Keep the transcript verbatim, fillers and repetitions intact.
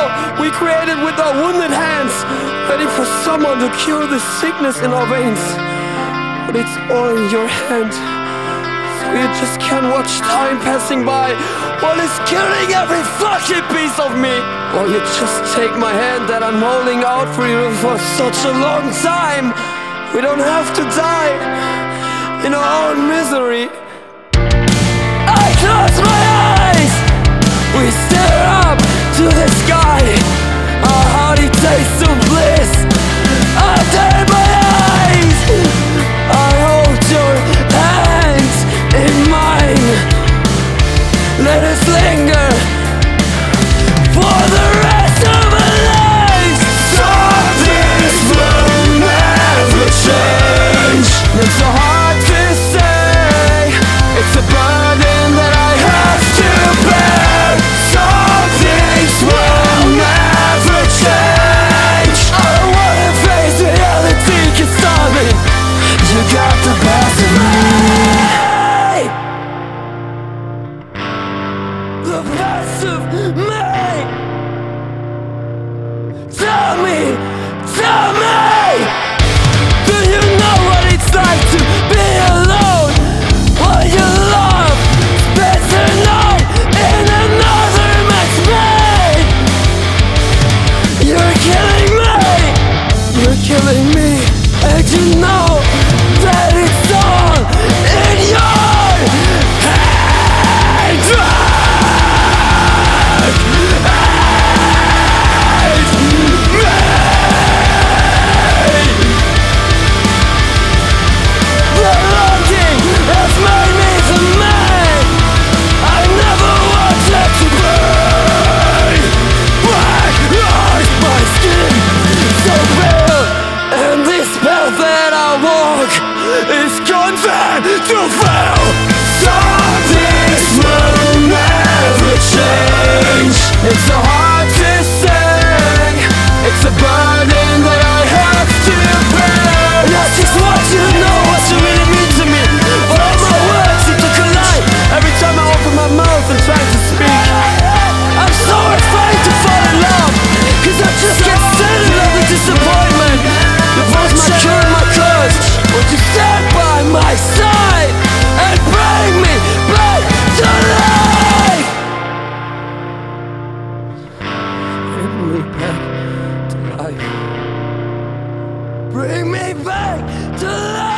we created with our wounded hands, ready for someone to cure the sickness in our veins. But it's all in your hand, so you just can't watch time passing by while it's killing every fucking piece of me. Or you just take my hand that I'm holding out for you for such a long time. We don't have to die in our own misery. I close my eyes, we stare up to the sky, our hearty taste of bliss. I turn my eyes, I hold your hand in mine. Let us linger for the rest of our lives. Some things will never change. It's so hard to say, it's a burden that I have to bear. Some things will never change. I don't wanna face reality, can stop me. You got the best of me, the best of me. Tell me, tell me, do you know what it's like to be alone while your love spends the night in another man's bed? You're killing me, you're killing me, and you know that it's all in your hands. The longing has made me the man I never wanted to be. Black lies my skin, so pale, and this path that I walk is condemned to fail. Some things will never change. It's so hard to say, it's a burden that I have to bear. And I just want you to know what you really mean to me. But all my words seem to collide every time I open my mouth and try to speak. I'm so afraid to fall in love, cause I just can't stand in love with disappointment. Your voice my cure and my curse. Won't you stand by my side and bring me back to life? Bring me back to life. Bring me back to life.